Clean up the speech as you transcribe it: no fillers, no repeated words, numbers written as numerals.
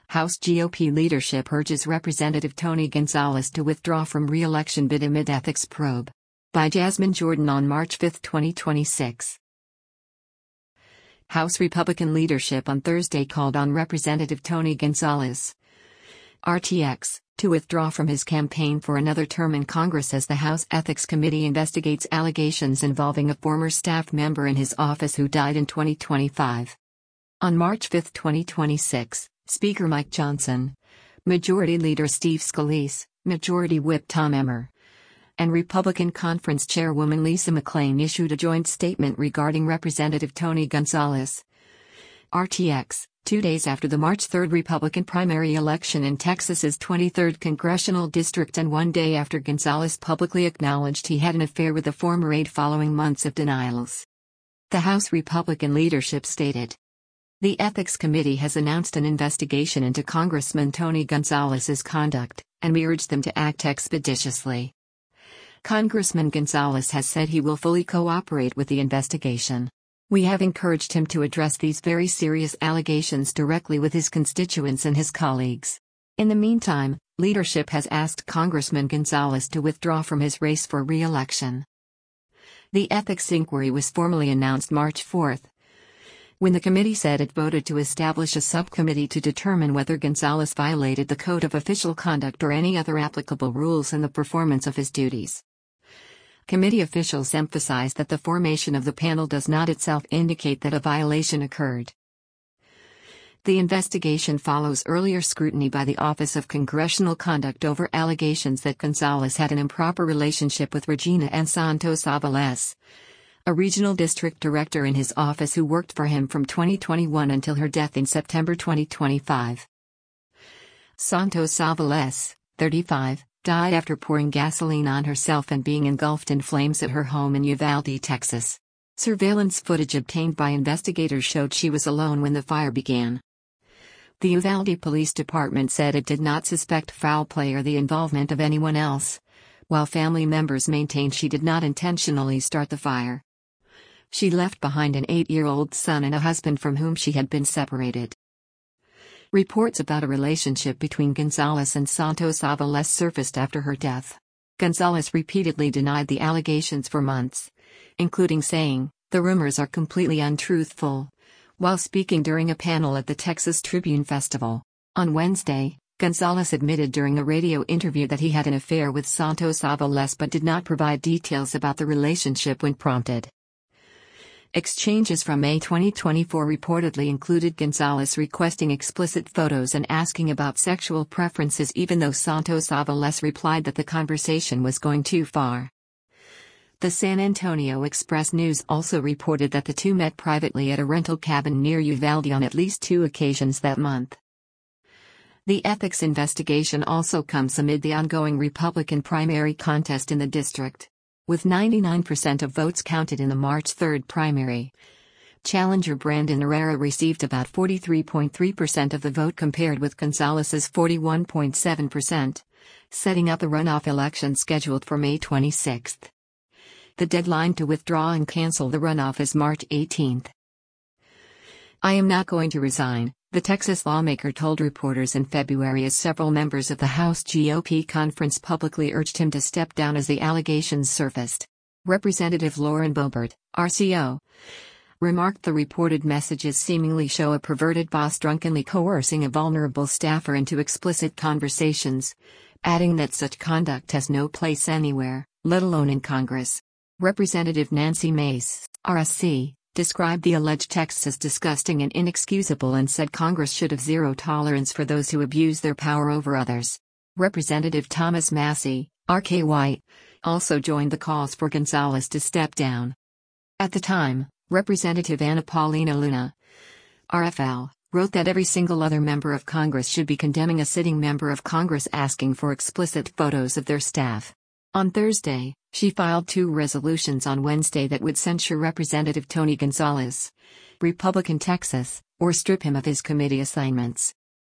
House GOP leadership urges Representative Tony Gonzalez to withdraw from re-election bid amid ethics probe. By Jasmine Jordan on March 5, 2026. House Republican leadership on Thursday called on Representative Tony Gonzalez, RTX, to withdraw from his campaign for another term in Congress as the House Ethics Committee investigates allegations involving a former staff member in his office who died in 2025. On March 5, 2026, Speaker Mike Johnson, Majority Leader Steve Scalise, Majority Whip Tom Emmer, and Republican Conference Chairwoman Lisa McClain issued a joint statement regarding Representative Tony Gonzalez, RTX, 2 days after the March 3 Republican primary election in Texas's 23rd congressional district and 1 day after Gonzalez publicly acknowledged he had an affair with a former aide following months of denials. The House Republican leadership stated, "The Ethics Committee has announced an investigation into Congressman Tony Gonzalez's conduct, and we urge them to act expeditiously. Congressman Gonzalez has said he will fully cooperate with the investigation. We have encouraged him to address these very serious allegations directly with his constituents and his colleagues. In the meantime, leadership has asked Congressman Gonzalez to withdraw from his race for re-election." The ethics inquiry was formally announced March 4, when the committee said it voted to establish a subcommittee to determine whether Gonzalez violated the Code of Official Conduct or any other applicable rules in the performance of his duties. Committee officials emphasized that the formation of the panel does not itself indicate that a violation occurred. The investigation follows earlier scrutiny by the Office of Congressional Conduct over allegations that Gonzalez had an improper relationship with Regina N. Santos Avalos, a regional district director in his office who worked for him from 2021 until her death in September 2025. Santos Avalos, 35, died after pouring gasoline on herself and being engulfed in flames at her home in Uvalde, Texas. Surveillance footage obtained by investigators showed she was alone when the fire began. The Uvalde Police Department said it did not suspect foul play or the involvement of anyone else, while family members maintained she did not intentionally start the fire. She left behind an 8-year-old son and a husband from whom she had been separated. Reports about a relationship between Gonzalez and Santos Avalos surfaced after her death. Gonzalez repeatedly denied the allegations for months, including saying, "The rumors are completely untruthful," while speaking during a panel at the Texas Tribune Festival. On Wednesday, Gonzalez admitted during a radio interview that he had an affair with Santos Avalos but did not provide details about the relationship when prompted. Exchanges from May 2024 reportedly included Gonzalez requesting explicit photos and asking about sexual preferences, even though Santos Avalos replied that the conversation was going too far. The San Antonio Express-News also reported that the two met privately at a rental cabin near Uvalde on at least 2 occasions that month. The ethics investigation also comes amid the ongoing Republican primary contest in the district. With 99% of votes counted in the March 3 primary, challenger Brandon Herrera received about 43.3% of the vote compared with Gonzalez's 41.7%, setting up a runoff election scheduled for May 26. The deadline to withdraw and cancel the runoff is March 18. "I am not going to resign," the Texas lawmaker told reporters in February as several members of the House GOP conference publicly urged him to step down as the allegations surfaced. Representative Lauren Boebert, RCO, remarked the reported messages seemingly show a perverted boss drunkenly coercing a vulnerable staffer into explicit conversations, adding that such conduct has no place anywhere, let alone in Congress. Representative Nancy Mace, RSC, described the alleged texts as disgusting and inexcusable and said Congress should have zero tolerance for those who abuse their power over others. Representative Thomas Massie, RK also joined the calls for Gonzalez to step down. At the time, Representative Anna Paulina Luna, RFL, wrote that every single other member of Congress should be condemning a sitting member of Congress asking for explicit photos of their staff. On Thursday, she filed 2 resolutions on Wednesday that would censure Representative Tony Gonzalez, Republican Texas, or strip him of his committee assignments.